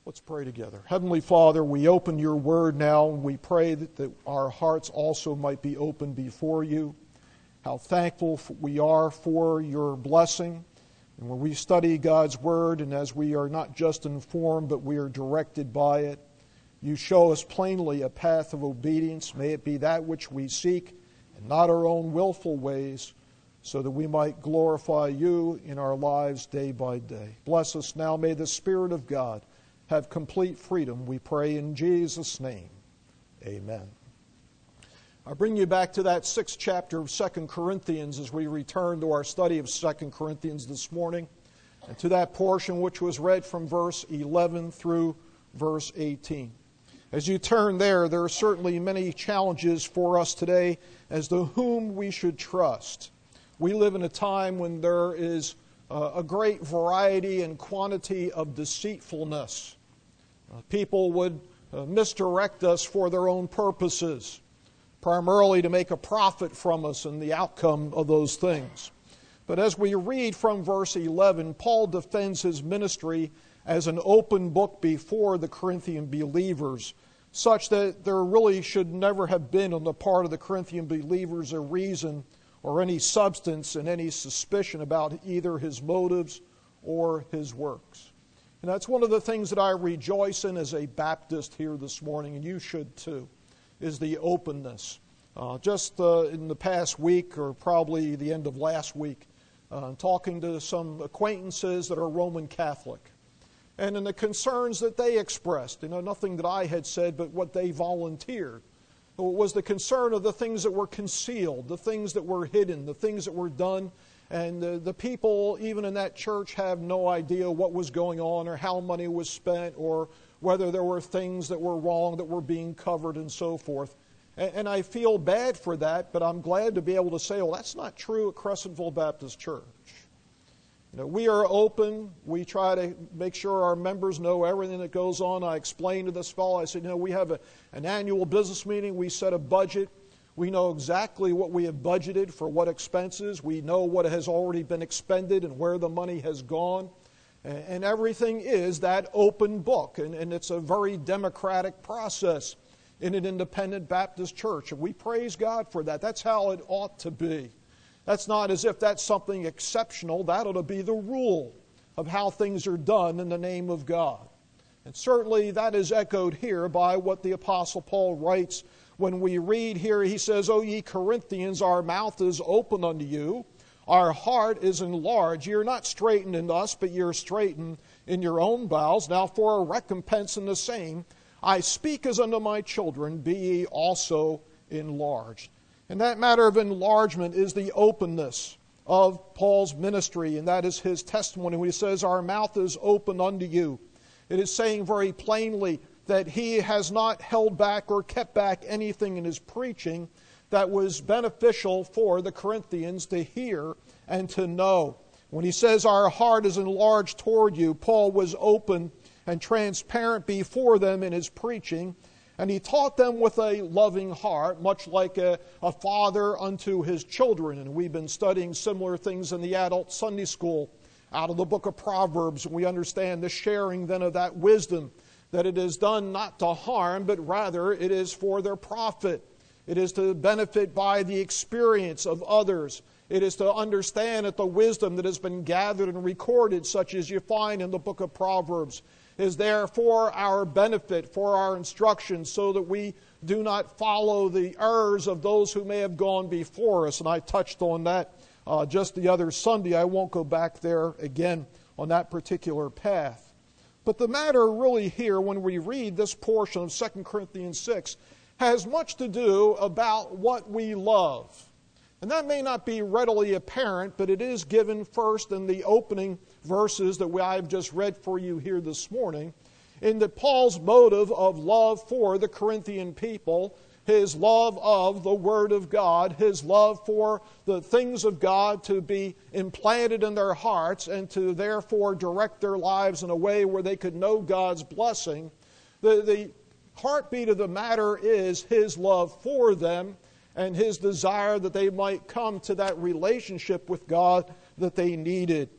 Let's pray together. Heavenly Father, we open your word now, and we pray that our hearts also might be open before you. How thankful we are for your blessing. And when we study God's word, and as we are not just informed, but we are directed by it, you show us plainly a path of obedience. May it be that which we seek, and not our own willful ways, so that we might glorify you in our lives day by day. Bless us now. May the Spirit of God have complete freedom, we pray in Jesus' name. Amen. I bring you back to that 6th chapter of 2 Corinthians as we return to our study of 2 Corinthians this morning, and to that portion which was read from verse 11 through verse 18. As you turn there are certainly many challenges for us today as to whom we should trust. We live in a time when there is a great variety and quantity of deceitfulness. People would misdirect us for their own purposes, primarily to make a profit from us and the outcome of those things. But as we read from verse 11, Paul defends his ministry as an open book before the Corinthian believers, such that there really should never have been on the part of the Corinthian believers a reason or any substance and any suspicion about either his motives or his works. And that's one of the things that I rejoice in as a Baptist here this morning, and you should too, is the openness. Just in the past week, or probably the end of last week, talking to some acquaintances that are Roman Catholic, and in the concerns that they expressed, nothing that I had said, but what they volunteered, was the concern of the things that were concealed, the things that were hidden, the things that were done. And the people, even in that church, have no idea what was going on or how money was spent or whether there were things that were wrong that were being covered and so forth. And I feel bad for that, but I'm glad to be able to say, well, that's not true at Crescentville Baptist Church. We are open. We try to make sure our members know everything that goes on. I explained to this fellow, I said, we have an annual business meeting. We set a budget. We know exactly what we have budgeted for what expenses. We know what has already been expended and where the money has gone. And everything is that open book. And it's a very democratic process in an independent Baptist church. And we praise God for that. That's how it ought to be. That's not as if that's something exceptional. That ought to be the rule of how things are done in the name of God. And certainly that is echoed here by what the Apostle Paul writes when we read here. He says, O ye Corinthians, our mouth is open unto you. Our heart is enlarged. Ye are not straitened in us, but ye are straitened in your own bowels. Now for a recompense in the same, I speak as unto my children, be ye also enlarged. And that matter of enlargement is the openness of Paul's ministry, and that is his testimony when he says, our mouth is open unto you. It is saying very plainly that he has not held back or kept back anything in his preaching that was beneficial for the Corinthians to hear and to know. When he says our heart is enlarged toward you, Paul was open and transparent before them in his preaching. And he taught them with a loving heart, much like a father unto his children. And we've been studying similar things in the adult Sunday school out of the book of Proverbs. And we understand the sharing then of that wisdom, that it is done not to harm, but rather it is for their profit. It is to benefit by the experience of others. It is to understand that the wisdom that has been gathered and recorded, such as you find in the book of Proverbs, is there for our benefit, for our instruction, so that we do not follow the errors of those who may have gone before us. And I touched on that just the other Sunday. I won't go back there again on that particular path. But the matter really here, when we read this portion of 2 Corinthians 6, has much to do about what we love. And that may not be readily apparent, but it is given first in the opening verses that I've just read for you here this morning, in that Paul's motive of love for the Corinthian people, his love of the Word of God, his love for the things of God to be implanted in their hearts and to therefore direct their lives in a way where they could know God's blessing. The heartbeat of the matter is his love for them and his desire that they might come to that relationship with God that they needed.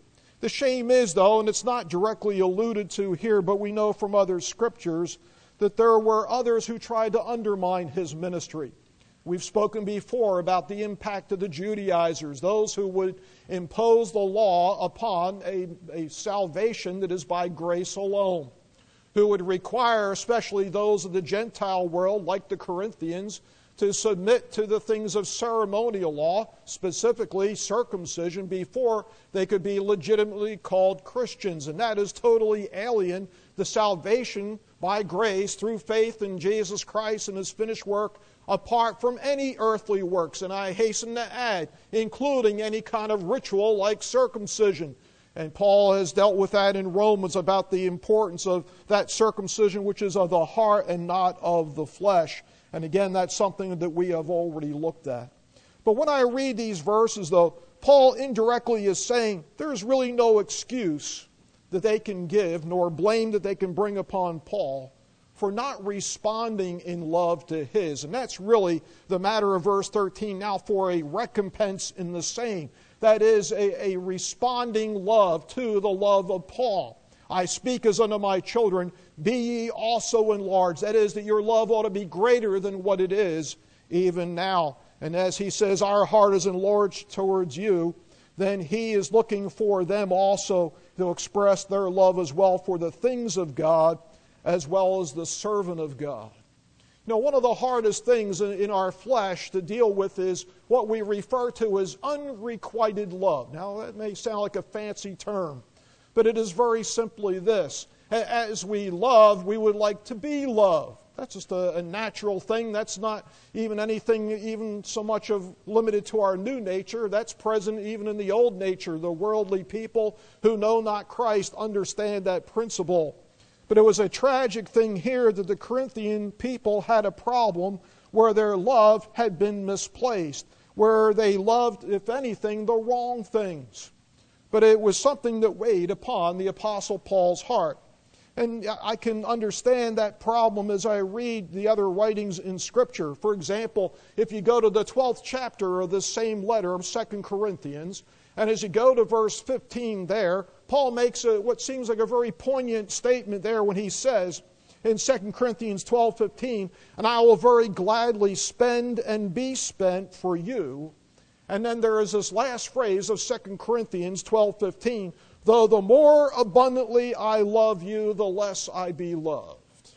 The shame is, though, and it's not directly alluded to here, but we know from other scriptures that there were others who tried to undermine his ministry. We've spoken before about the impact of the Judaizers, those who would impose the law upon a salvation that is by grace alone, who would require, especially those of the Gentile world, like the Corinthians, to submit to the things of ceremonial law, specifically circumcision, before they could be legitimately called Christians. And that is totally alien to salvation by grace through faith in Jesus Christ and his finished work, apart from any earthly works. And I hasten to add, including any kind of ritual like circumcision. And Paul has dealt with that in Romans about the importance of that circumcision, which is of the heart and not of the flesh. And again, that's something that we have already looked at. But when I read these verses, though, Paul indirectly is saying there's really no excuse that they can give, nor blame that they can bring upon Paul for not responding in love to his. And that's really the matter of verse 13, now for a recompense in the same. That is a responding love to the love of Paul. I speak as unto my children, be ye also enlarged. That is, that your love ought to be greater than what it is even now. And as he says, our heart is enlarged towards you, then he is looking for them also to express their love as well for the things of God, as well as the servant of God. You know, one of the hardest things in our flesh to deal with is what we refer to as unrequited love. Now, that may sound like a fancy term, but it is very simply this. As we love, we would like to be loved. That's just a natural thing. That's not even anything even so much of limited to our new nature. That's present even in the old nature. The worldly people who know not Christ understand that principle. But it was a tragic thing here that the Corinthian people had a problem where their love had been misplaced, where they loved, if anything, the wrong things. But it was something that weighed upon the Apostle Paul's heart. And I can understand that problem as I read the other writings in Scripture. For example, if you go to the 12th chapter of this same letter of 2 Corinthians, and as you go to verse 15 there, Paul makes what seems like a very poignant statement there when he says in 2 Corinthians 12:15, and I will very gladly spend and be spent for you. And then there is this last phrase of 2 Corinthians 12:15, though the more abundantly I love you, the less I be loved.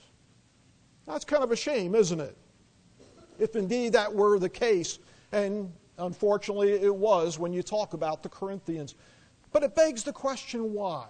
That's kind of a shame, isn't it? If indeed that were the case, and unfortunately it was when you talk about the Corinthians. But it begs the question, why?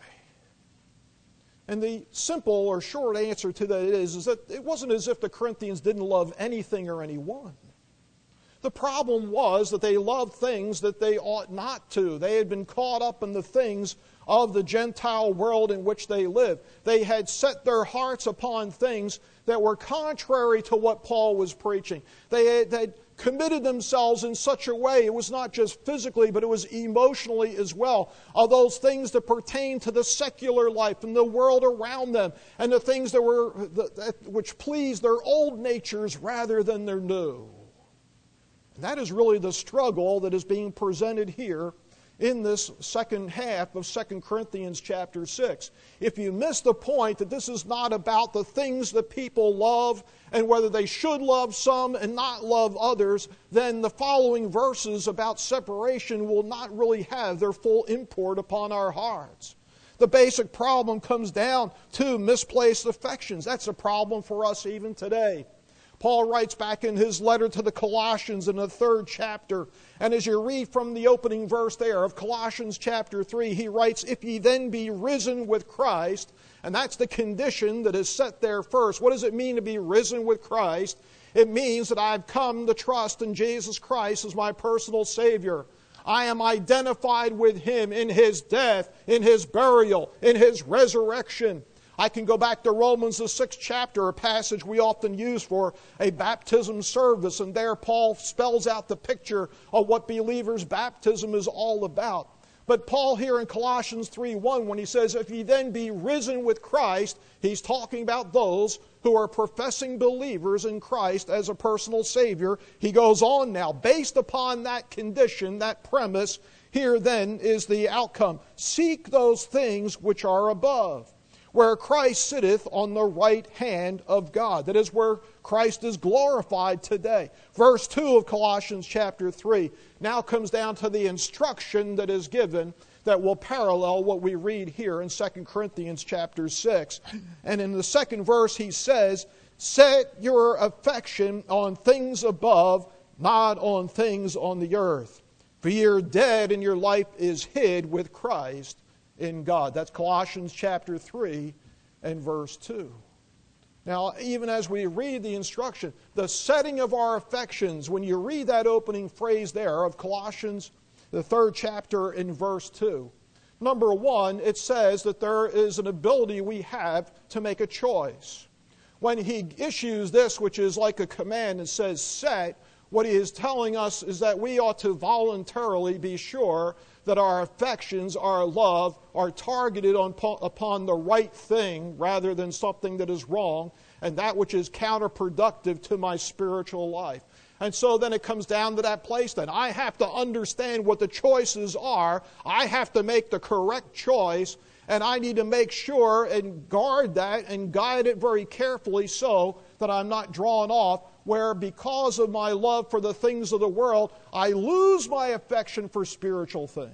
And the simple or short answer to that is that it wasn't as if the Corinthians didn't love anything or anyone. The problem was that they loved things that they ought not to. They had been caught up in the things of the Gentile world in which they lived. They had set their hearts upon things that were contrary to what Paul was preaching. They had committed themselves in such a way, it was not just physically, but it was emotionally as well, of those things that pertain to the secular life and the world around them, and the things which pleased their old natures rather than their new. And that is really the struggle that is being presented here in this second half of 2 Corinthians chapter 6. If you miss the point that this is not about the things that people love and whether they should love some and not love others, then the following verses about separation will not really have their full import upon our hearts. The basic problem comes down to misplaced affections. That's a problem for us even today. Paul writes back in his letter to the Colossians in the 3rd chapter, and as you read from the opening verse there of Colossians chapter 3, he writes, if ye then be risen with Christ, and that's the condition that is set there first. What does it mean to be risen with Christ? It means that I've come to trust in Jesus Christ as my personal Savior. I am identified with Him in His death, in His burial, in His resurrection. I can go back to Romans the 6th chapter, a passage we often use for a baptism service, and there Paul spells out the picture of what believers' baptism is all about. But Paul here in Colossians 3:1, when he says, if ye then be risen with Christ, he's talking about those who are professing believers in Christ as a personal Savior. He goes on now, based upon that condition, that premise, here then is the outcome. Seek those things which are above, where Christ sitteth on the right hand of God. That is where Christ is glorified today. Verse 2 of Colossians chapter 3 now comes down to the instruction that is given that will parallel what we read here in 2 Corinthians chapter 6. And in the second verse he says, set your affection on things above, not on things on the earth. For ye are dead, and your life is hid with Christ in God. That's Colossians chapter 3 and verse 2. Now, even as we read the instruction, the setting of our affections, when you read that opening phrase there of Colossians, the 3rd chapter in verse 2, number one, it says that there is an ability we have to make a choice. When he issues this, which is like a command and says set, what he is telling us is that we ought to voluntarily be sure that our affections, our love, are targeted upon the right thing rather than something that is wrong and that which is counterproductive to my spiritual life. And so then it comes down to that place then. I have to understand what the choices are. I have to make the correct choice, and I need to make sure and guard that and guide it very carefully so that I'm not drawn off where because of my love for the things of the world, I lose my affection for spiritual things.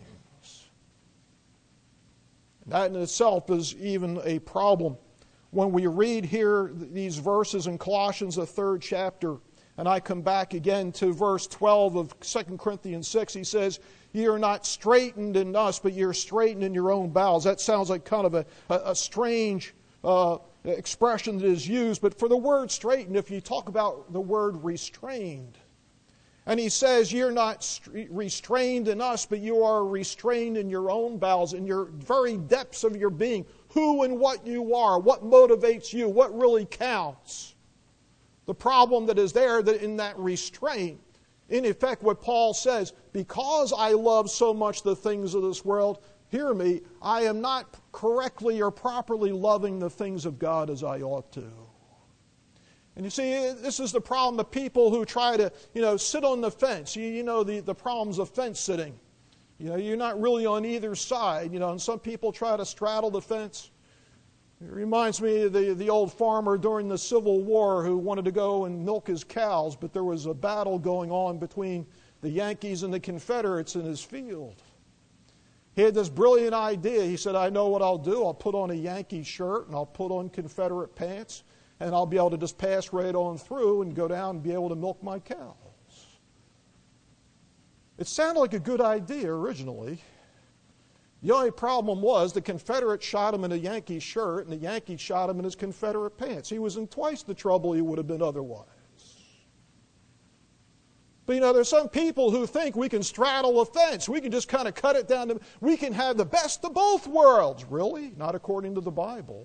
That in itself is even a problem. When we read here these verses in Colossians, the 3rd chapter, and I come back again to verse 12 of 2 Corinthians 6, he says, ye are not straitened in us, but you're straitened in your own bowels. That sounds like kind of a strange expression that is used, but for the word straitened, if you talk about the word restrained, and he says you're not restrained in us, but you are restrained in your own bowels, in your very depths of your being, who and what you are, what motivates you, what really counts. The problem that is there that in that restraint, in effect what Paul says, because I love so much the things of this world, hear me, I am not correctly or properly loving the things of God as I ought to. And you see, this is the problem of people who try to, sit on the fence. You know the problems of fence sitting. You're not really on either side, and some people try to straddle the fence. It reminds me of the old farmer during the Civil War who wanted to go and milk his cows, but there was a battle going on between the Yankees and the Confederates in his field. He had this brilliant idea. He said, I know what I'll do. I'll put on a Yankee shirt and I'll put on Confederate pants and I'll be able to just pass right on through and go down and be able to milk my cows. It sounded like a good idea originally. The only problem was the Confederate shot him in a Yankee shirt and the Yankee shot him in his Confederate pants. He was in twice the trouble he would have been otherwise. But there's some people who think we can straddle a fence. We can just kind of cut it down. We can have the best of both worlds. Really? Not according to the Bible.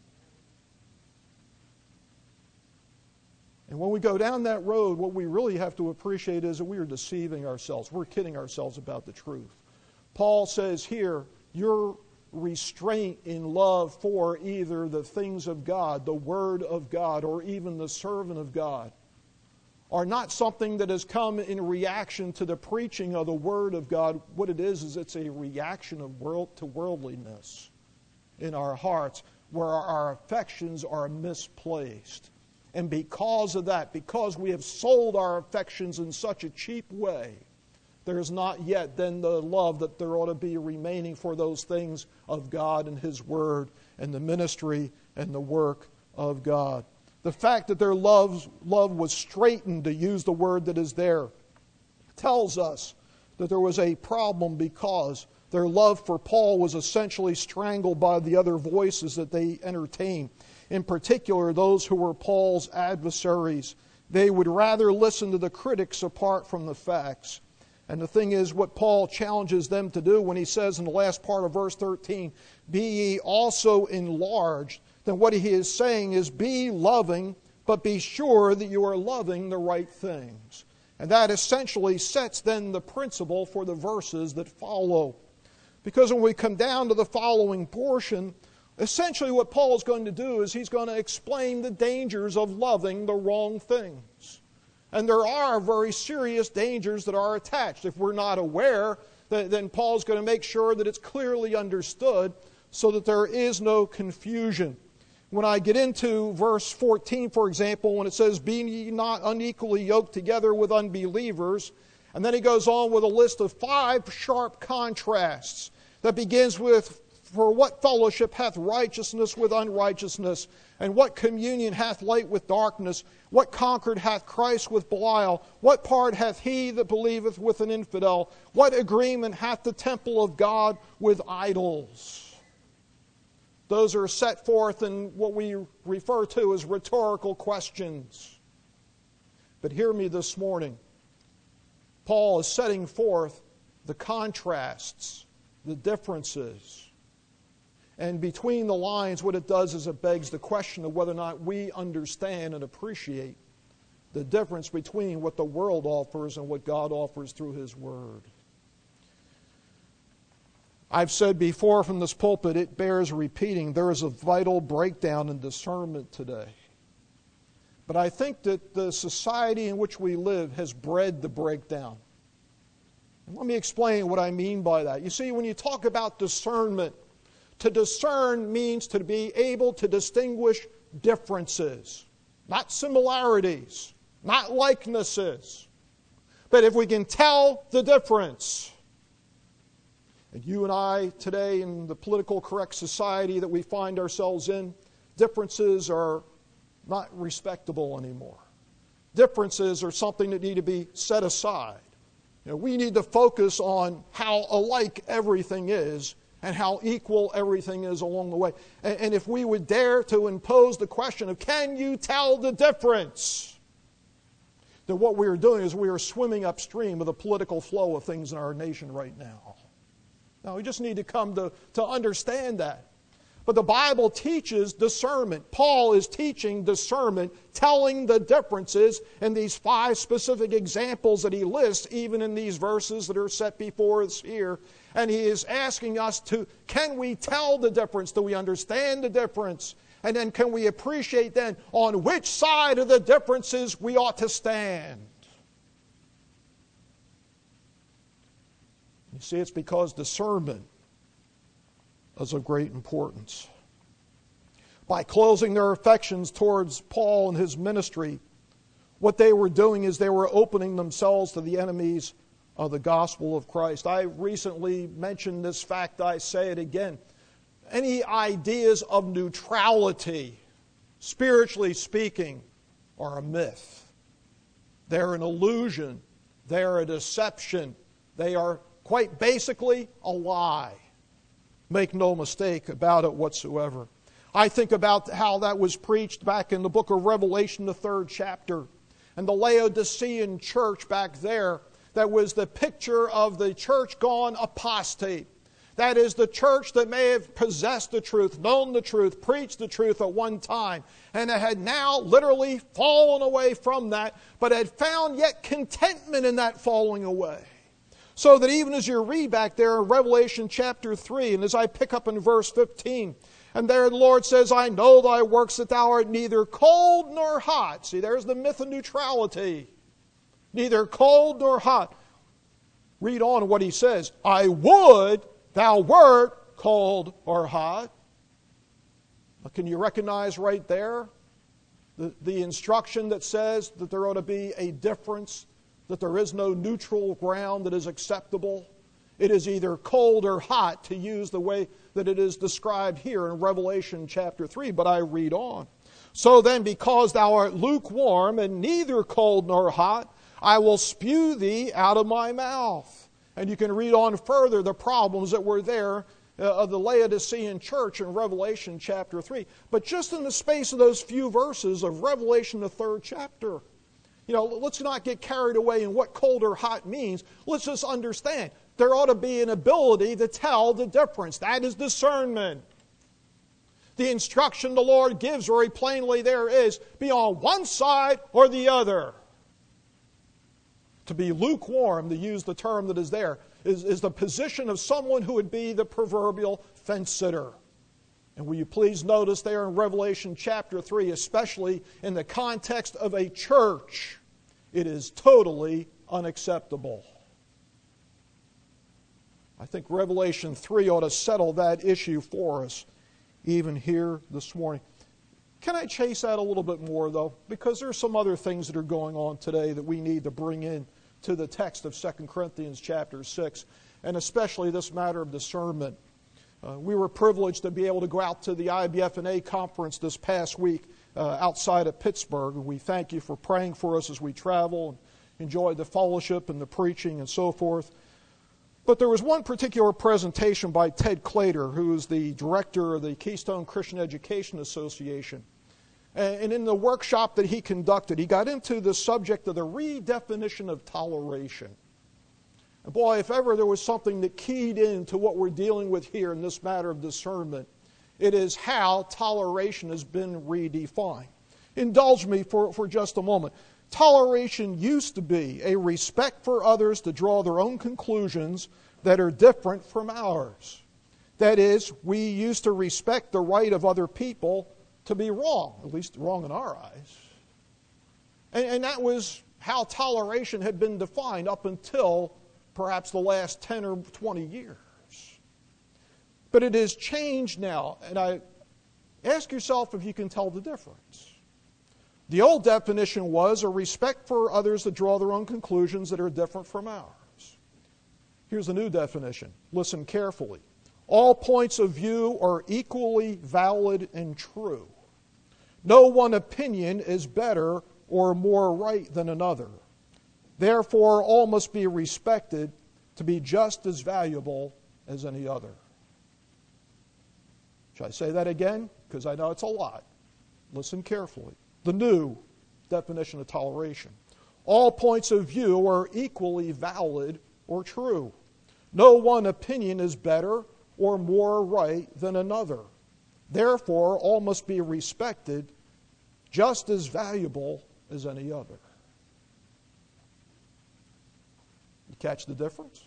And when we go down that road, what we really have to appreciate is that we are deceiving ourselves. We're kidding ourselves about the truth. Paul says here, your restraint in love for either the things of God, the Word of God, or even the servant of God, are not something that has come in reaction to the preaching of the Word of God. What it is it's a reaction of to worldliness in our hearts, where our affections are misplaced. And because of that, because we have sold our affections in such a cheap way, there is not yet then the love that there ought to be remaining for those things of God and His Word and the ministry and the work of God. The fact that their love was straitened, to use the word that is there, tells us that there was a problem because their love for Paul was essentially strangled by the other voices that they entertained. In particular, those who were Paul's adversaries. They would rather listen to the critics apart from the facts. And the thing is, what Paul challenges them to do when he says in the last part of verse 13, be ye also enlarged, then what he is saying is be loving, but be sure that you are loving the right things. And that essentially sets then the principle for the verses that follow. Because when we come down to the following portion, essentially what Paul is going to do is he's going to explain the dangers of loving the wrong things. And there are very serious dangers that are attached. If we're not aware, then Paul's going to make sure that it's clearly understood so that there is no confusion. When I get into verse 14, for example, when it says, "Be ye not unequally yoked together with unbelievers," and then he goes on with a list of 5 sharp contrasts that begins with, "For what fellowship hath righteousness with unrighteousness? And what communion hath light with darkness? What concord hath Christ with Belial? What part hath he that believeth with an infidel? What agreement hath the temple of God with idols?" Those are set forth in what we refer to as rhetorical questions. But hear me this morning. Paul is setting forth the contrasts, the differences. And between the lines, what it does is it begs the question of whether or not we understand and appreciate the difference between what the world offers and what God offers through His Word. I've said before from this pulpit, it bears repeating, there is a vital breakdown in discernment today. But I think that the society in which we live has bred the breakdown. And let me explain what I mean by that. You see, when you talk about discernment, to discern means to be able to distinguish differences, not similarities, not likenesses. But if we can tell the difference, and you and I today in the political correct society that we find ourselves in, differences are not respectable anymore. Differences are something that need to be set aside. We need to focus on how alike everything is and how equal everything is along the way. And if we would dare to impose the question of, can you tell the difference? Then what we are doing is we are swimming upstream of the political flow of things in our nation right now. Now, we just need to come to understand that. But the Bible teaches discernment. Paul is teaching discernment, telling the differences in these 5 specific examples that he lists, even in these verses that are set before us here. And he is asking us to, can we tell the difference? Do we understand the difference? And then can we appreciate then on which side of the differences we ought to stand? You see, it's because discernment is of great importance. By closing their affections towards Paul and his ministry, what they were doing is they were opening themselves to the enemies of the gospel of Christ. I recently mentioned this fact, I say it again. Any ideas of neutrality, spiritually speaking, are a myth. They're an illusion. They're a deception. They are quite basically a lie. Make no mistake about it whatsoever. I think about how that was preached back in the book of Revelation, the 3rd chapter. And the Laodicean church back there, that was the picture of the church gone apostate. That is the church that may have possessed the truth, known the truth, preached the truth at one time, and had now literally fallen away from that, but had found yet contentment in that falling away. So that even as you read back there in Revelation chapter 3, and as I pick up in verse 15, and there the Lord says, "I know thy works, that thou art neither cold nor hot." See, there's the myth of neutrality. Neither cold nor hot. Read on what he says. "I would thou wert cold or hot." Can you recognize right there the instruction that says that there ought to be a difference, that there is no neutral ground that is acceptable? It is either cold or hot, to use the way that it is described here in Revelation chapter 3. But I read on. "So then, because thou art lukewarm and neither cold nor hot, I will spew thee out of my mouth." And you can read on further the problems that were there of the Laodicean church in Revelation chapter 3. But just in the space of those few verses of Revelation, the 3rd chapter, let's not get carried away in what cold or hot means. Let's just understand there ought to be an ability to tell the difference. That is discernment. The instruction the Lord gives very plainly there is, be on one side or the other. To be lukewarm, to use the term that is there, is the position of someone who would be the proverbial fence-sitter. And will you please notice there in Revelation chapter 3, especially in the context of a church, it is totally unacceptable. I think Revelation 3 ought to settle that issue for us, even here this morning. Can I chase that a little bit more, though? Because there's some other things that are going on today that we need to bring in to the text of 2 Corinthians chapter 6, and especially this matter of discernment. We were privileged to be able to go out to the IBF&A conference this past week outside of Pittsburgh, and we thank you for praying for us as we travel and enjoy the fellowship and the preaching and so forth. But there was one particular presentation by Ted Clater, who is the director of the Keystone Christian Education Association. And in the workshop that he conducted, he got into the subject of the redefinition of toleration. And boy, if ever there was something that keyed into what we're dealing with here in this matter of discernment, it is how toleration has been redefined. Indulge me for just a moment. Toleration used to be a respect for others to draw their own conclusions that are different from ours. That is, we used to respect the right of other people to be wrong, at least wrong in our eyes. And that was how toleration had been defined up until perhaps the last 10 or 20 years. But it has changed now, and I ask yourself if you can tell the difference. The old definition was a respect for others to draw their own conclusions that are different from ours. Here's the new definition. Listen carefully. All points of view are equally valid and true. No one opinion is better or more right than another. Therefore, all must be respected to be just as valuable as any other. Should I say that again? Because I know it's a lot. Listen carefully. The new definition of toleration. All points of view are equally valid or true. No one opinion is better or more right than another. Therefore, all must be respected just as valuable as any other. You catch the difference?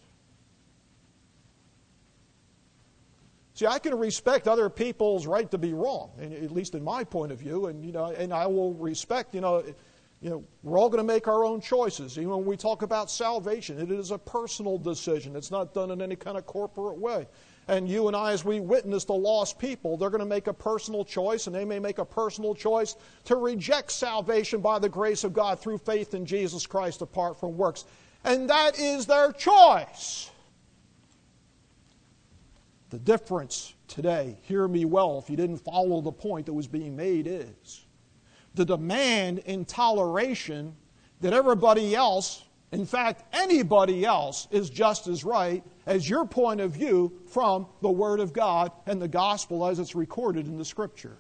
See, I can respect other people's right to be wrong, at least in my point of view, and I will respect, we're all going to make our own choices. Even when we talk about salvation, it is a personal decision. It's not done in any kind of corporate way. And you and I, as we witness the lost people, they're going to make a personal choice, and they may make a personal choice to reject salvation by the grace of God through faith in Jesus Christ apart from works. And that is their choice. The difference today, hear me well if you didn't follow the point that was being made, is the demand in toleration that everybody else, in fact anybody else, is just as right as your point of view from the Word of God and the Gospel as it's recorded in the Scriptures.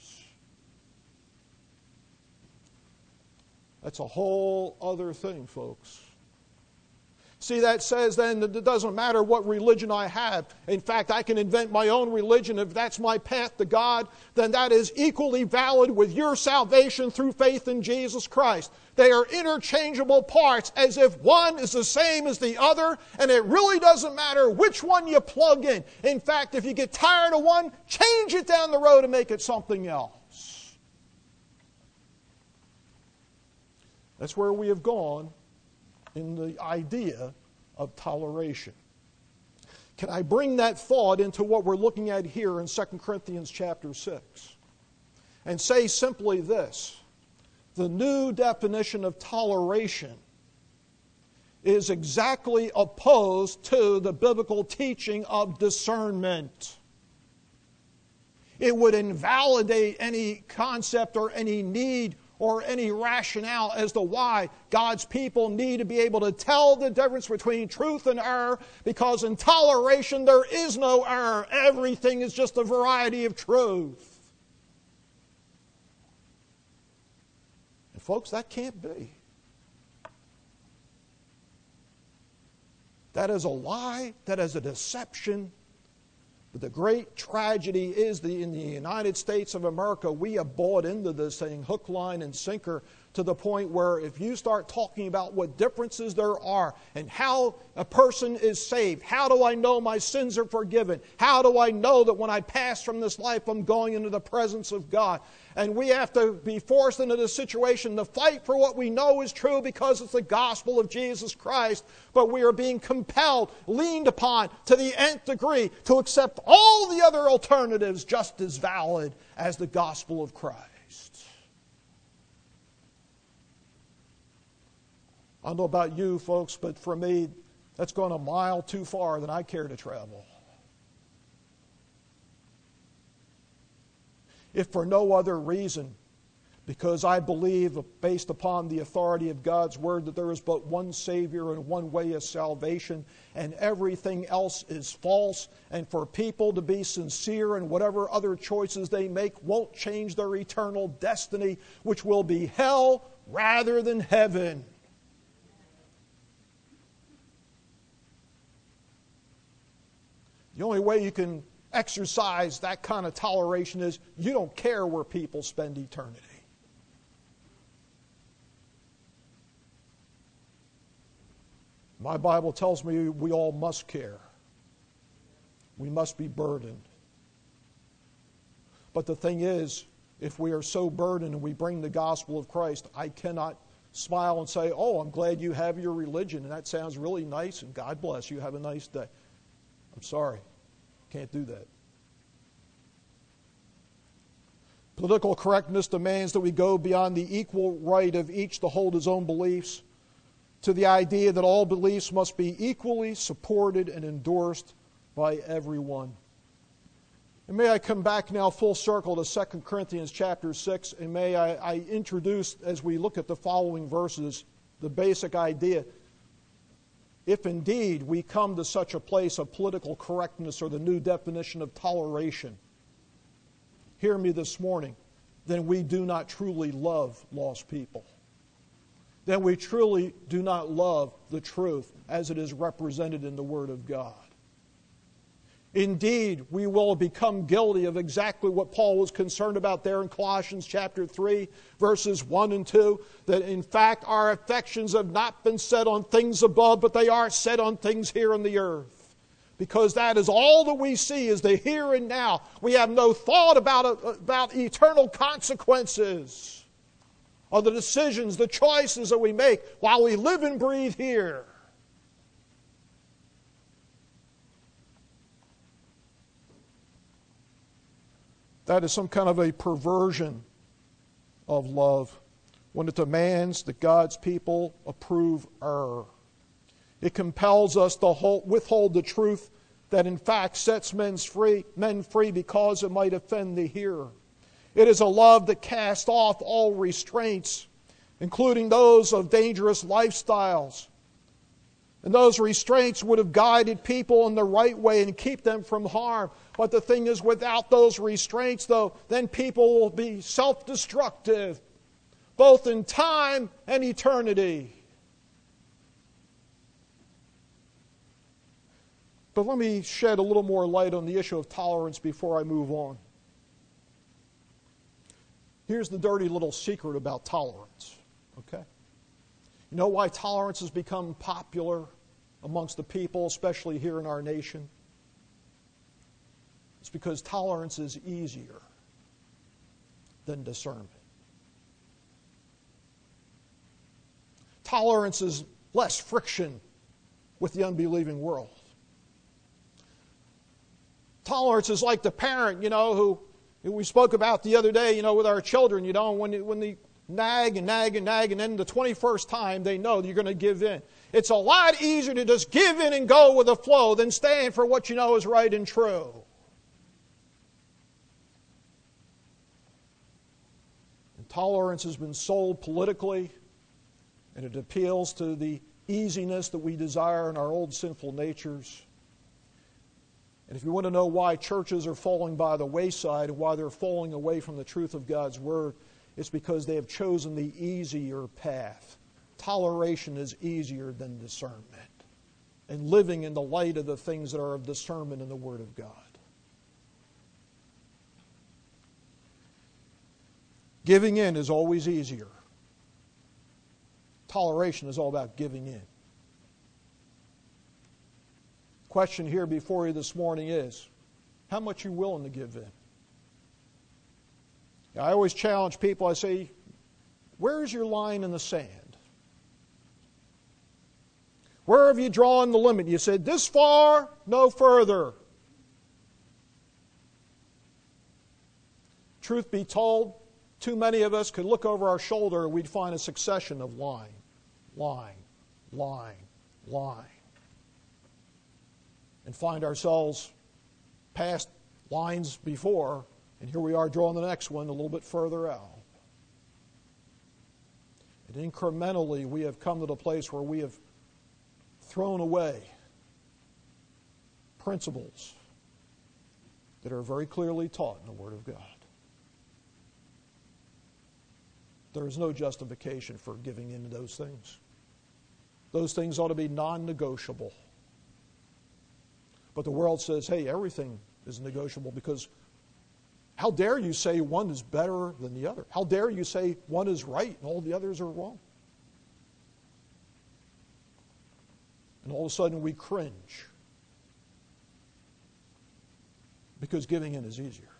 That's a whole other thing, folks. See, that says then that it doesn't matter what religion I have. In fact, I can invent my own religion. If that's my path to God, then that is equally valid with your salvation through faith in Jesus Christ. They are interchangeable parts, as if one is the same as the other, and it really doesn't matter which one you plug in. In fact, if you get tired of one, change it down the road and make it something else. That's where we have gone in the idea of toleration. Can I bring that thought into what we're looking at here in 2 Corinthians chapter 6? And say simply this: the new definition of toleration is exactly opposed to the biblical teaching of discernment. It would invalidate any concept or any need or any rationale as to why God's people need to be able to tell the difference between truth and error, because in toleration there is no error. Everything is just a variety of truth. And folks, that can't be. That is a lie. That is a deception. But the great tragedy is that in the United States of America, we have bought into this thing hook, line, and sinker to the point where if you start talking about what differences there are and how a person is saved, how do I know my sins are forgiven? How do I know that when I pass from this life I'm going into the presence of God? And we have to be forced into this situation to fight for what we know is true because it's the gospel of Jesus Christ, but we are being compelled, leaned upon to the nth degree to accept all the other alternatives just as valid as the gospel of Christ. I don't know about you folks, but for me, that's gone a mile too far than I care to travel. If for no other reason, because I believe, based upon the authority of God's Word, that there is but one Savior and one way of salvation, and everything else is false, and for people to be sincere in whatever other choices they make won't change their eternal destiny, which will be hell rather than heaven. The only way you can exercise that kind of toleration is you don't care where people spend eternity. My Bible tells me we all must care. We must be burdened. But the thing is, if we are so burdened and we bring the gospel of Christ, I cannot smile and say, oh, I'm glad you have your religion, and that sounds really nice, and God bless you, have a nice day. I'm sorry. Can't do that. Political correctness demands that we go beyond the equal right of each to hold his own beliefs to the idea that all beliefs must be equally supported and endorsed by everyone. And may I come back now full circle to 2 Corinthians chapter 6, and may I introduce, as we look at the following verses, the basic idea. If indeed we come to such a place of political correctness or the new definition of toleration, hear me this morning, then we do not truly love lost people. Then we truly do not love the truth as it is represented in the Word of God. Indeed, we will become guilty of exactly what Paul was concerned about there in Colossians chapter 3, verses 1 and 2, that in fact our affections have not been set on things above, but they are set on things here on the earth. Because that is all that we see is the here and now. We have no thought about eternal consequences of the decisions, the choices that we make while we live and breathe here. That is some kind of a perversion of love when it demands that God's people approve error. It compels us to withhold the truth that in fact sets men free because it might offend the hearer. It is a love that casts off all restraints, including those of dangerous lifestyles. And those restraints would have guided people in the right way and keep them from harm. But the thing is, without those restraints, though, then people will be self-destructive, both in time and eternity. But let me shed a little more light on the issue of tolerance before I move on. Here's the dirty little secret about tolerance, okay? You know why tolerance has become popular amongst the people, especially here in our nation? It's because tolerance is easier than discernment. Tolerance is less friction with the unbelieving world. Tolerance is like the parent, who we spoke about the other day, with our children, when they nag and nag and nag, and then the 21st time they know you're going to give in. It's a lot easier to just give in and go with the flow than stand for what you know is right and true. And tolerance has been sold politically, and it appeals to the easiness that we desire in our old sinful natures. And if you want to know why churches are falling by the wayside and why they're falling away from the truth of God's Word, it's because they have chosen the easier path. Toleration is easier than discernment. And living in the light of the things that are of discernment in the Word of God. Giving in is always easier. Toleration is all about giving in. Question here before you this morning is, how much are you willing to give in? I always challenge people, I say, where is your line in the sand? Where have you drawn the limit? You said, this far, no further. Truth be told, too many of us could look over our shoulder and we'd find a succession of line, and find ourselves past lines before, and here we are drawing the next one a little bit further out. And incrementally, we have come to the place where we have thrown away principles that are very clearly taught in the Word of God. There is no justification for giving in to those things. Those things ought to be non-negotiable. But the world says, hey, everything is negotiable, because how dare you say one is better than the other? How dare you say one is right and all the others are wrong? And all of a sudden we cringe because giving in is easier.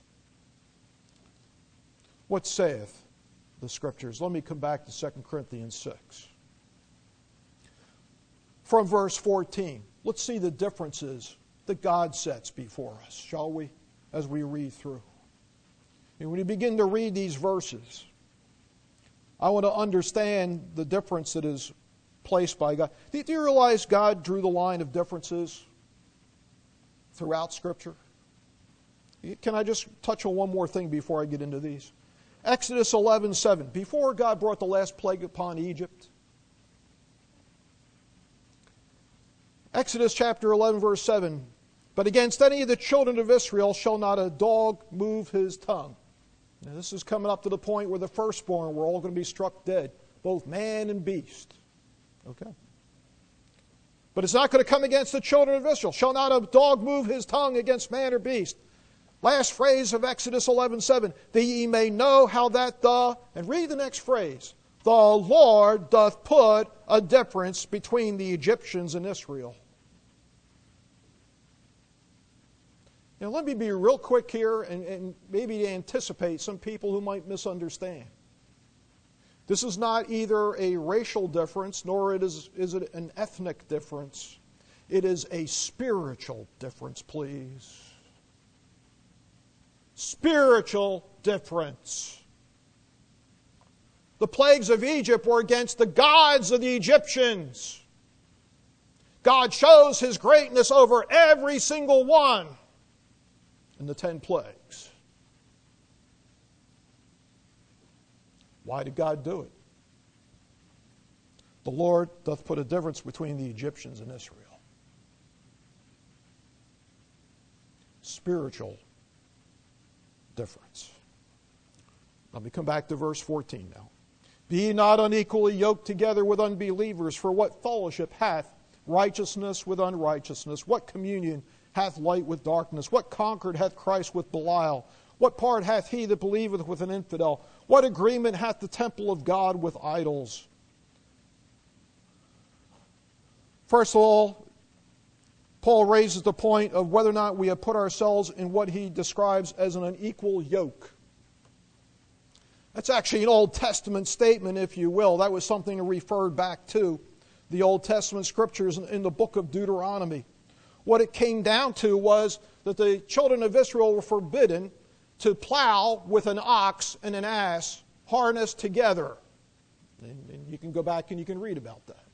What saith the Scriptures? Let me come back to 2 Corinthians 6. From verse 14, let's see the differences that God sets before us, shall we, as we read through. And when you begin to read these verses, I want to understand the difference that is placed by God. Do you realize God drew the line of differences throughout Scripture? Can I just touch on one more thing before I get into these? Exodus 11:7. Before God brought the last plague upon Egypt, Exodus chapter 11, verse 7. But against any of the children of Israel shall not a dog move his tongue. Now this is coming up to the point where the firstborn were all going to be struck dead, both man and beast. Okay. But it's not going to come against the children of Israel. Shall not a dog move his tongue against man or beast. Last phrase of Exodus 11:7. That ye may know how that and read the next phrase. The Lord doth put a difference between the Egyptians and Israel. Now let me be real quick here and maybe anticipate some people who might misunderstand. This is not either a racial difference, nor is it an ethnic difference. It is a spiritual difference, please. Spiritual difference. The plagues of Egypt were against the gods of the Egyptians. God shows His greatness over every single one in the 10 plagues. Why did God do it? The Lord doth put a difference between the Egyptians and Israel. Spiritual difference. Let me come back to verse 14 now. Be ye not unequally yoked together with unbelievers, for what fellowship hath righteousness with unrighteousness? What communion hath light with darkness? What concord hath Christ with Belial? What part hath he that believeth with an infidel? What agreement hath the temple of God with idols? First of all, Paul raises the point of whether or not we have put ourselves in what he describes as an unequal yoke. That's actually an Old Testament statement, if you will. That was something referred back to the Old Testament Scriptures in the book of Deuteronomy. What it came down to was that the children of Israel were forbidden to plow with an ox and an ass harnessed together. And you can go back and you can read about that.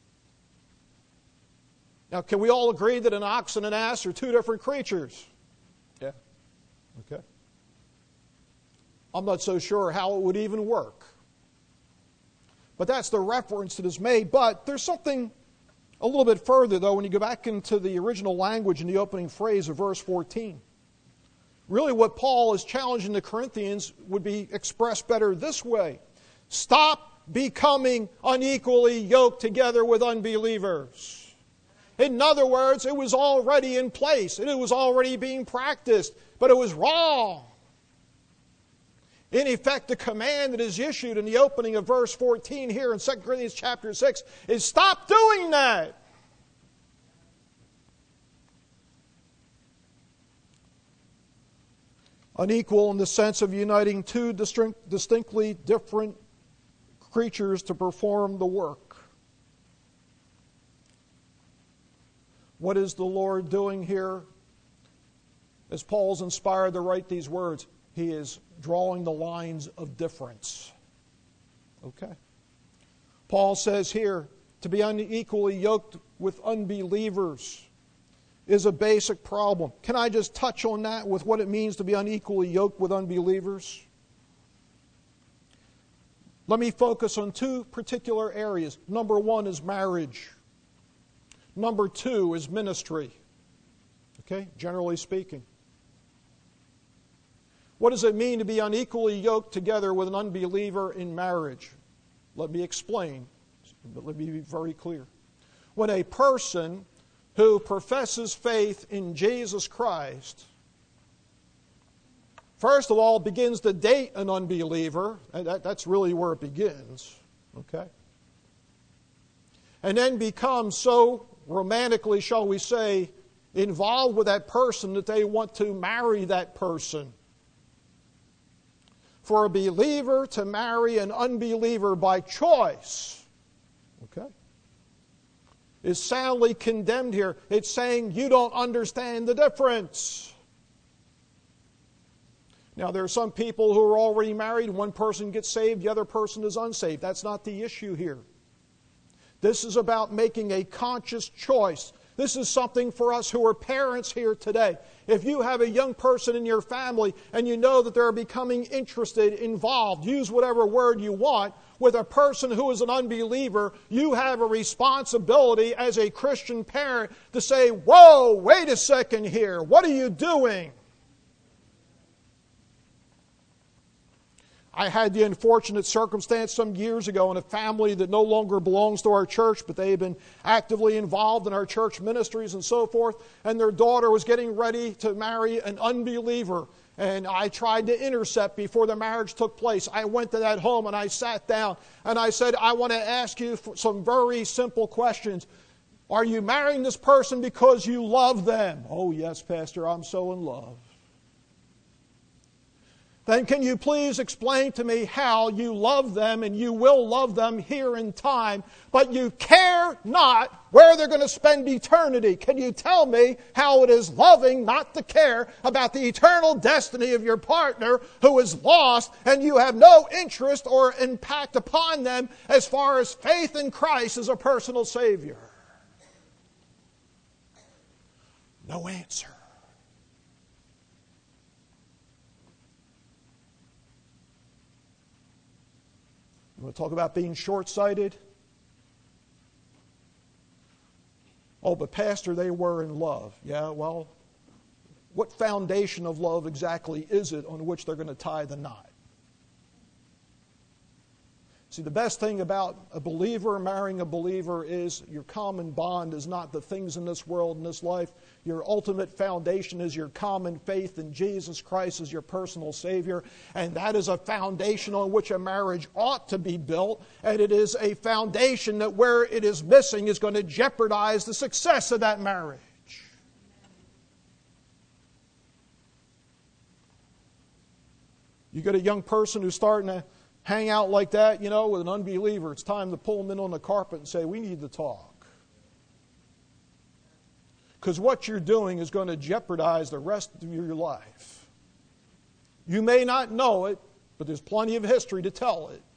Now, can we all agree that an ox and an ass are two different creatures? Yeah. Okay. I'm not so sure how it would even work. But that's the reference that is made. But there's something a little bit further, though, when you go back into the original language in the opening phrase of verse 14. Really what Paul is challenging the Corinthians would be expressed better this way. Stop becoming unequally yoked together with unbelievers. In other words, it was already in place and it was already being practiced, but it was wrong. In effect, the command that is issued in the opening of verse 14 here in 2 Corinthians chapter 6 is stop doing that. Unequal in the sense of uniting two distinctly different creatures to perform the work. What is the Lord doing here? As Paul's inspired to write these words, he is drawing the lines of difference. Okay? Paul says here, to be unequally yoked with unbelievers is a basic problem. Can I just touch on that with what it means to be unequally yoked with unbelievers? Let me focus on two particular areas. Number one is marriage. Number two is ministry. Okay, generally speaking. What does it mean to be unequally yoked together with an unbeliever in marriage? Let me explain, but let me be very clear. When a person who professes faith in Jesus Christ, first of all, begins to date an unbeliever, and that's really where it begins, okay? And then becomes so romantically, shall we say, involved with that person that they want to marry that person. For a believer to marry an unbeliever by choice, okay, is soundly condemned here. It's saying you don't understand the difference. Now, there are some people who are already married. One person gets saved, the other person is unsaved. That's not the issue here. This is about making a conscious choice. This is something for us who are parents here today. If you have a young person in your family and you know that they're becoming interested, involved, use whatever word you want, with a person who is an unbeliever, you have a responsibility as a Christian parent to say, whoa, wait a second here. What are you doing? I had the unfortunate circumstance some years ago in a family that no longer belongs to our church, but they had been actively involved in our church ministries and so forth, and their daughter was getting ready to marry an unbeliever. And I tried to intercept before the marriage took place. I went to that home and I sat down and I said, I want to ask you some very simple questions. Are you marrying this person because you love them? Oh, yes, Pastor, I'm so in love. Then can you please explain to me how you love them and you will love them here in time, but you care not where they're going to spend eternity? Can you tell me how it is loving not to care about the eternal destiny of your partner who is lost and you have no interest or impact upon them as far as faith in Christ as a personal Savior? No answer. You want to talk about being short-sighted? Oh, but Pastor, they were in love. Yeah, well, what foundation of love exactly is it on which they're going to tie the knot? See, the best thing about a believer marrying a believer is your common bond is not the things in this world, in this life. Your ultimate foundation is your common faith in Jesus Christ as your personal Savior. And that is a foundation on which a marriage ought to be built. And it is a foundation that where it is missing is going to jeopardize the success of that marriage. You get a young person who's starting to hang out like that, you know, with an unbeliever. It's time to pull them in on the carpet and say, we need to talk. Because what you're doing is going to jeopardize the rest of your life. You may not know it, but there's plenty of history to tell it.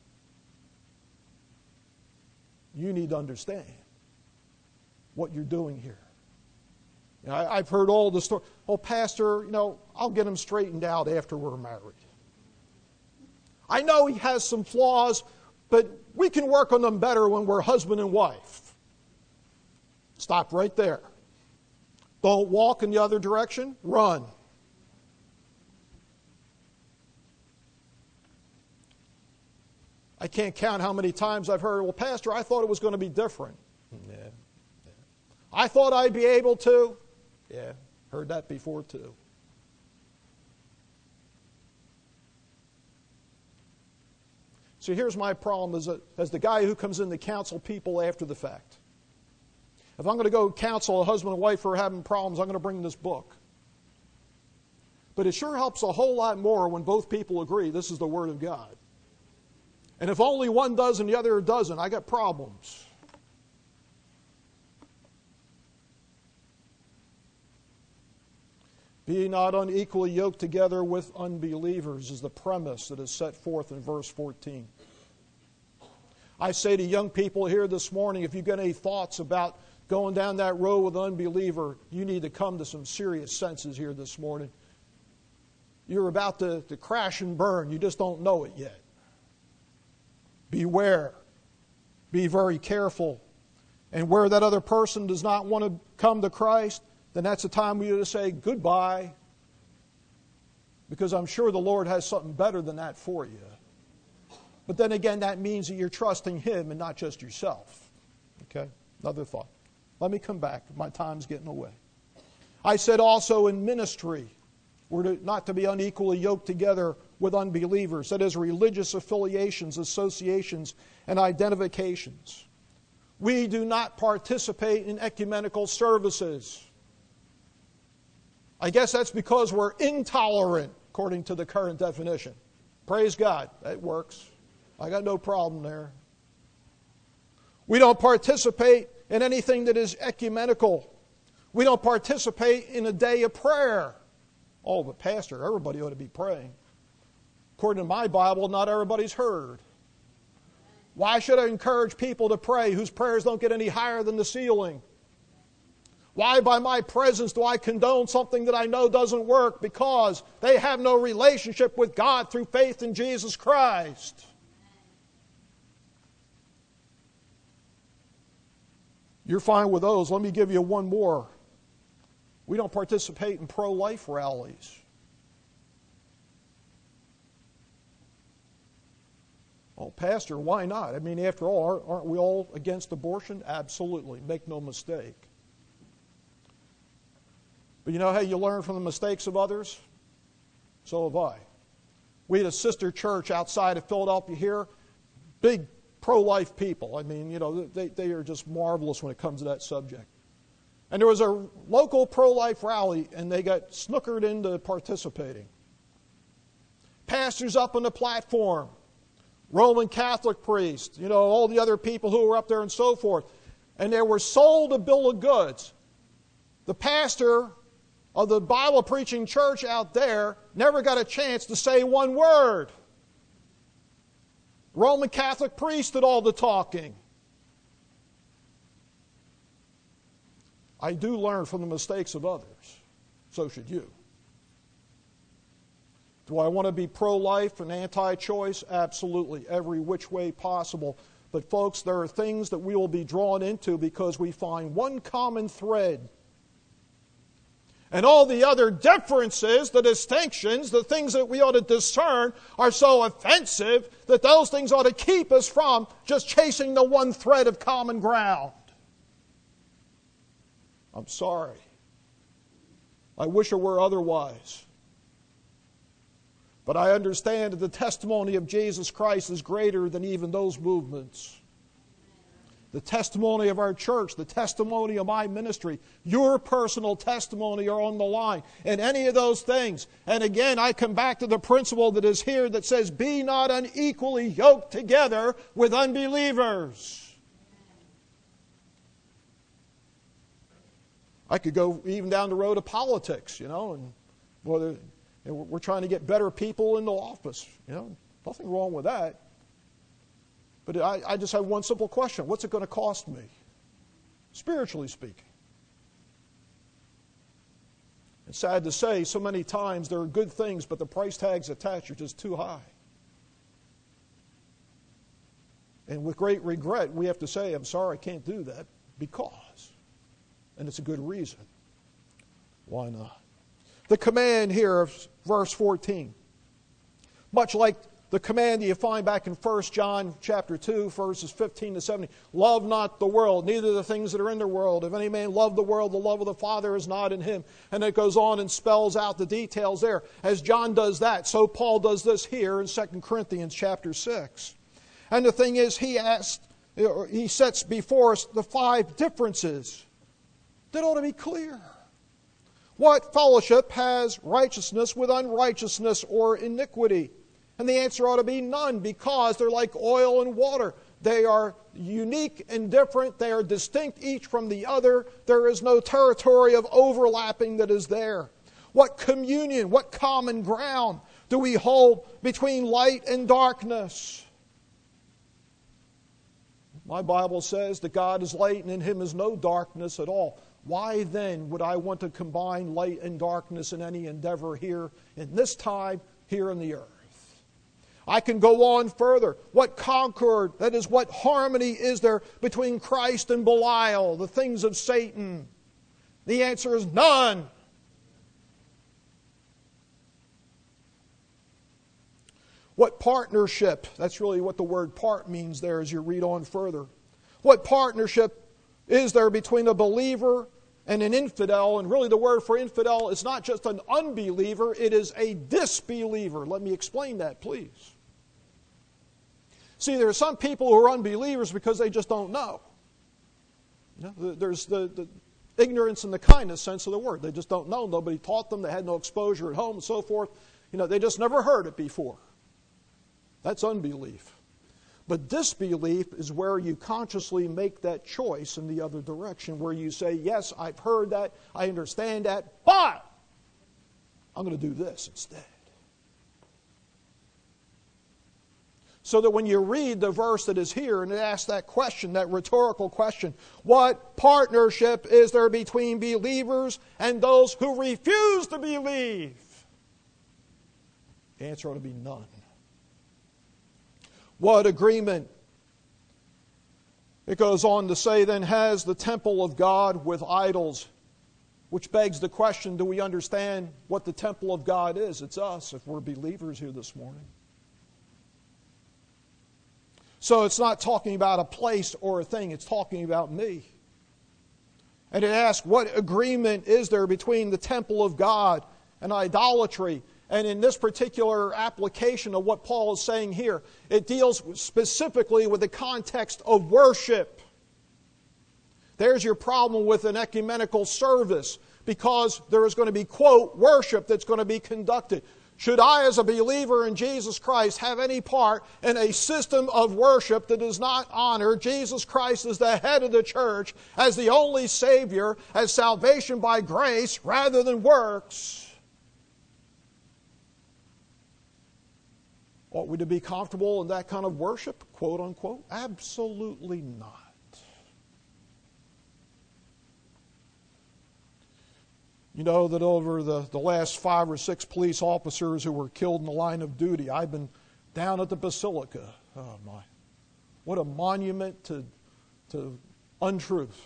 You need to understand what you're doing here. You know, I've heard all the stories. Oh, Pastor, you know, I'll get them straightened out after we're married. I know he has some flaws, but we can work on them better when we're husband and wife. Stop right there. Don't walk in the other direction. Run. I can't count how many times I've heard, well, Pastor, I thought it was going to be different. Yeah. I thought I'd be able to. Yeah, heard that before too. See, here's my problem as the guy who comes in to counsel people after the fact. If I'm going to go counsel a husband and wife who are having problems, I'm going to bring this book. But it sure helps a whole lot more when both people agree this is the Word of God. And if only one does and the other doesn't, I got problems. Be not unequally yoked together with unbelievers is the premise that is set forth in verse 14. I say to young people here this morning, if you've got any thoughts about going down that road with an unbeliever, you need to come to some serious senses here this morning. You're about to crash and burn. You just don't know it yet. Beware. Be very careful. And where that other person does not want to come to Christ, then that's the time we ought to say goodbye. Because I'm sure the Lord has something better than that for you. But then again, that means that you're trusting Him and not just yourself. Okay? Another thought. Let me come back. My time's getting away. I said also in ministry, we're not to be unequally yoked together with unbelievers. That is, religious affiliations, associations, and identifications. We do not participate in ecumenical services. I guess that's because we're intolerant, according to the current definition. Praise God. That works. I got no problem there. We don't participate in anything that is ecumenical. We don't participate in a day of prayer. Oh, but Pastor, everybody ought to be praying. According to my Bible, not everybody's heard. Why should I encourage people to pray whose prayers don't get any higher than the ceiling? Why by my presence do I condone something that I know doesn't work? Because they have no relationship with God through faith in Jesus Christ. You're fine with those. Let me give you one more. We don't participate in pro-life rallies. Oh, Pastor, why not? I mean, after all, aren't we all against abortion? Absolutely. Make no mistake. But you know how you learn from the mistakes of others? So have I. We had a sister church outside of Philadelphia here. Big pro-life people. I mean, you know, they are just marvelous when it comes to that subject. And there was a local pro-life rally, and they got snookered into participating. Pastors up on the platform, Roman Catholic priests, you know, all the other people who were up there and so forth. And they were sold a bill of goods. The pastor of the Bible-preaching church out there never got a chance to say one word. Roman Catholic priest did all the talking. I do learn from the mistakes of others. So should you. Do I want to be pro-life and anti-choice? Absolutely, every which way possible. But folks, there are things that we will be drawn into because we find one common thread. And all the other differences, the distinctions, the things that we ought to discern are so offensive that those things ought to keep us from just chasing the one thread of common ground. I'm sorry. I wish it were otherwise. But I understand that the testimony of Jesus Christ is greater than even those movements. The testimony of our church, the testimony of my ministry, your personal testimony are on the line. And any of those things. And again, I come back to the principle that is here that says, be not unequally yoked together with unbelievers. I could go even down the road of politics, you know, and whether we're trying to get better people in the office. You know, nothing wrong with that. But I just have one simple question. What's it going to cost me? Spiritually speaking. It's sad to say, so many times there are good things, but the price tags attached are just too high. And with great regret, we have to say, I'm sorry, I can't do that because. And it's a good reason. Why not? The command here of verse 14. Much like the command that you find back in 1 John chapter 2, verses 15 to 17. Love not the world, neither the things that are in the world. If any man love the world, the love of the Father is not in him. And it goes on and spells out the details there. As John does that, so Paul does this here in 2 Corinthians chapter 6. And the thing is, he sets before us the 5 differences that ought to be clear. What fellowship has righteousness with unrighteousness or iniquity? And the answer ought to be none, because they're like oil and water. They are unique and different. They are distinct each from the other. There is no territory of overlapping that is there. What communion, what common ground do we hold between light and darkness? My Bible says that God is light and in Him is no darkness at all. Why then would I want to combine light and darkness in any endeavor here in this time, here on the earth? I can go on further. What concord, that is, what harmony is there between Christ and Belial, the things of Satan? The answer is none. What partnership, that's really what the word part means there as you read on further. What partnership is there between a believer and an infidel? And really the word for infidel is not just an unbeliever, it is a disbeliever. Let me explain that, please. See, there are some people who are unbelievers because they just don't know. There's the ignorance in the kindness sense of the word. They just don't know. Nobody taught them. They had no exposure at home and so forth. They just never heard it before. That's unbelief. But disbelief is where you consciously make that choice in the other direction, where you say, yes, I've heard that, I understand that, but I'm going to do this instead. So that when you read the verse that is here and it asks that question, that rhetorical question, what partnership is there between believers and those who refuse to believe? The answer ought to be none. What agreement? It goes on to say, then has the temple of God with idols? Which begs the question, do we understand what the temple of God is? It's us, if we're believers here this morning. So it's not talking about a place or a thing, it's talking about me. And it asks, what agreement is there between the temple of God and idolatry? And in this particular application of what Paul is saying here, it deals specifically with the context of worship. There's your problem with an ecumenical service, because there is going to be, quote, worship that's going to be conducted. Should I, as a believer in Jesus Christ, have any part in a system of worship that does not honor Jesus Christ as the head of the church, as the only Savior, as salvation by grace rather than works? Ought we to be comfortable in that kind of worship, quote unquote? Absolutely not. You know that over the last 5 or 6 police officers who were killed in the line of duty, I've been down at the Basilica. Oh my. What a monument to untruth.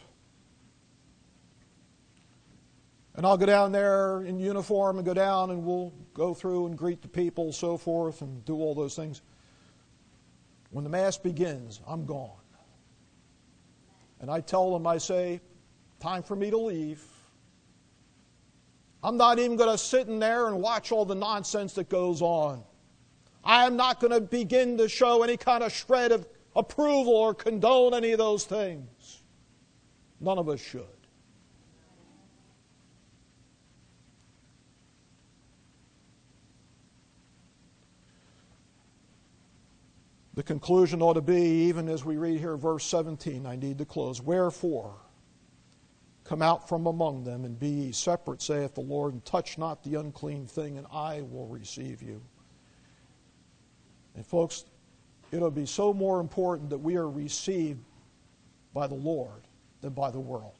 And I'll go down there in uniform and go down and we'll go through and greet the people, so forth, and do all those things. When the Mass begins, I'm gone. And I tell them, I say, time for me to leave. I'm not even going to sit in there and watch all the nonsense that goes on. I am not going to begin to show any kind of shred of approval or condone any of those things. None of us should. The conclusion ought to be, even as we read here, verse 17, I need to close. Wherefore, come out from among them, and be ye separate, saith the Lord, and touch not the unclean thing, and I will receive you. And folks, it'll be so more important that we are received by the Lord than by the world.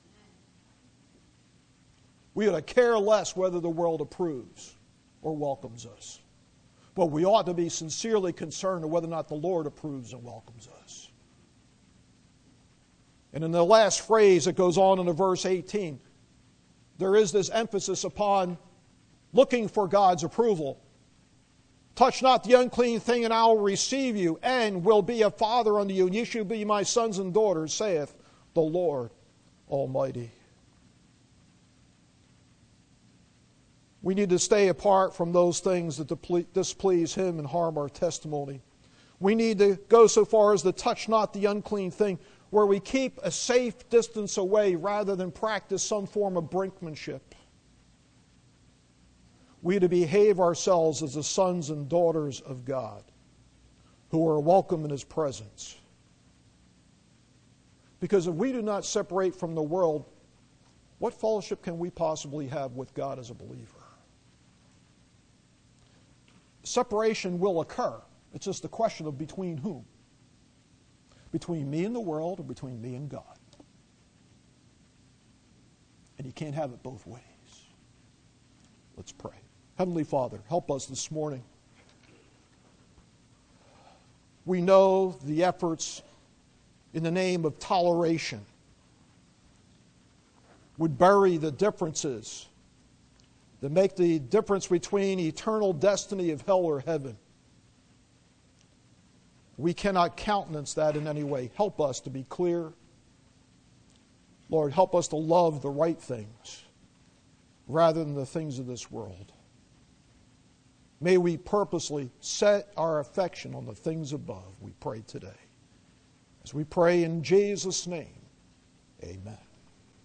We ought to care less whether the world approves or welcomes us. But we ought to be sincerely concerned of whether or not the Lord approves and welcomes us. And in the last phrase that goes on in verse 18, there is this emphasis upon looking for God's approval. Touch not the unclean thing, and I will receive you, and will be a father unto you, and ye shall be my sons and daughters, saith the Lord Almighty. We need to stay apart from those things that displease Him and harm our testimony. We need to go so far as to touch not the unclean thing, where we keep a safe distance away rather than practice some form of brinkmanship. We are to behave ourselves as the sons and daughters of God, who are welcome in His presence. Because if we do not separate from the world, what fellowship can we possibly have with God as a believer? Separation will occur. It's just a question of between whom? Between me and the world, or between me and God? And you can't have it both ways. Let's pray. Heavenly Father, help us this morning. We know the efforts in the name of toleration would bury the differences that make the difference between eternal destiny of hell or heaven. We cannot countenance that in any way. Help us to be clear. Lord, help us to love the right things rather than the things of this world. May we purposely set our affection on the things above, we pray today. As we pray in Jesus' name, amen.